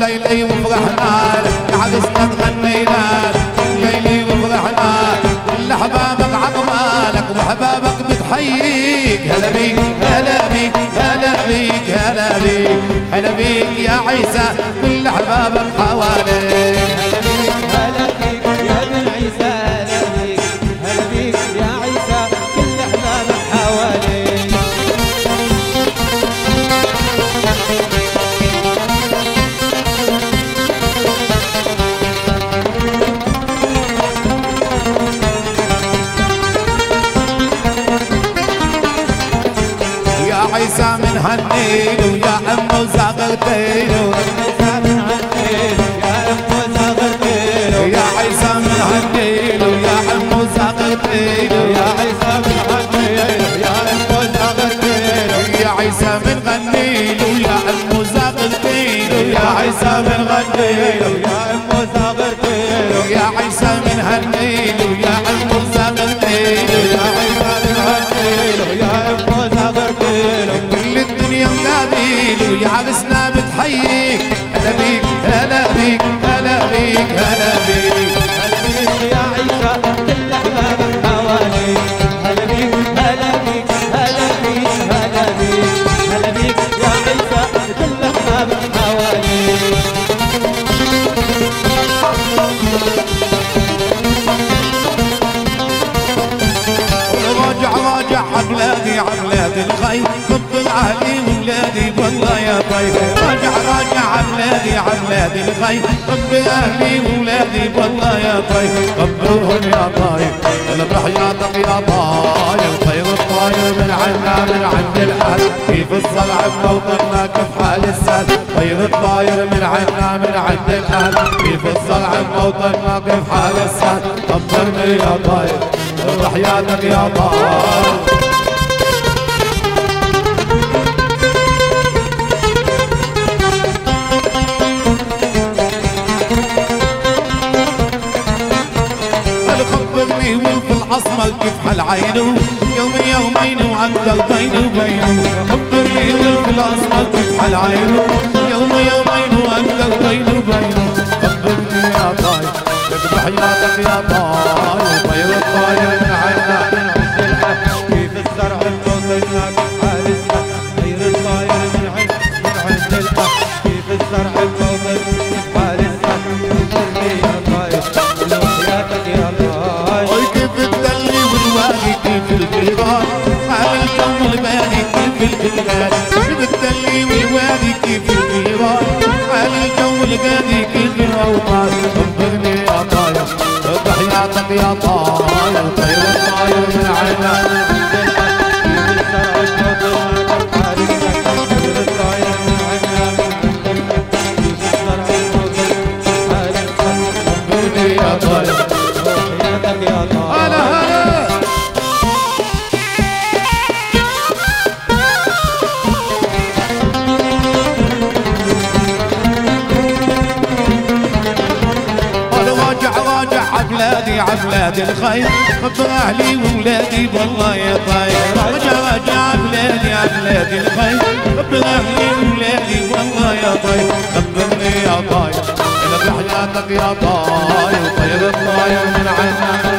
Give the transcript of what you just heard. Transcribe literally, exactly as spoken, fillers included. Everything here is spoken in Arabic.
ليلي وفرحنا لك عرسنا تغنينا ليلي وفرحنا كل احبابك عقبالك وحبابك بتحييك هلا بيك هلا بيك هلا بيك هلا بيك هلا بيك يا عيسى كل احبابك حواليك هلا بيك يا ابن عيسى هلا بيك هلا بيك يا عيسى كل احبابك حواليك عيسى من هالنيل ويا أمه زغرتيله يا عيسى من هالنيل ويا أمه زغرتيله يا عيسى من هالنيل ويا أمه زغرتيله يا عيسى من هالنيل ويا أمه زغرتيله يا عيسى من هالنيل ويا أمه زغرتيله يا عيسى من هالنيل ويا أمه زغرتيله يا عيسى من هالنيل ويا أمه زغرتيله كل الدنيا مقابيل ويا عرسنا بتحييك هلا بيك هلا بيك هلا بيك هلا بيك هلا بيك يا عيسى كل احبابك حواليك هلا بيك هلا بيك هلا بيك هلا بيك هلا بيك يا عيسى كل احبابك حواليك راجع راجع عبلادي عبلادي الخير طب علي ولادي والله يا طيب راجع راجع عبلادي عبلادي الخير طب اهلي ولادي والله يا طيب طبوهم يا طيب انا بحياتك يا طاير طير الطاير من عنا من عند الاهل كيف الصلع بموطننا كيف حال السهل طير الطاير من عنا من عند الاهل كيف الصلع بموطننا كيف حال السهل طبرني يا طيب بحياتك يا طاير خبرني ولف الاسمر كيف حال عينه يوم يومين وعندك بينه وبينه خبرني ولف الاسمر كيف حال عينه يوم يومين وعندك بينه وبينه خبرني يا طاير لك بحياتك يا طاير طير الطاير من عنا كيف الزرع الموطننا كيف حال السهل طير الطاير من عند من عند الاهل كيف الزرع الموطن كيف حال السهل خبرني يا طاير وحياتك يا طاير كيف الدلي والوادي كيف الجبال حال الكون البادي كيف الجبال كيف الدلي والوادي كيف الجبال حال الكون البادي كيف الاوطان خبرني يا طاير بحياتك يا طاير طير الطاير من عنا يا طاير وحياتك يا طاير هلا هلا راجع راجع عبلادي عبلادي الخير خبر اهلي وولادي والله يا طاير راجع راجع عبلادي عبلادي الخير خبر اهلي وولادي والله يا طاير خبرني يا طاير انا بحياتك يا طاير طير الطاير من عنا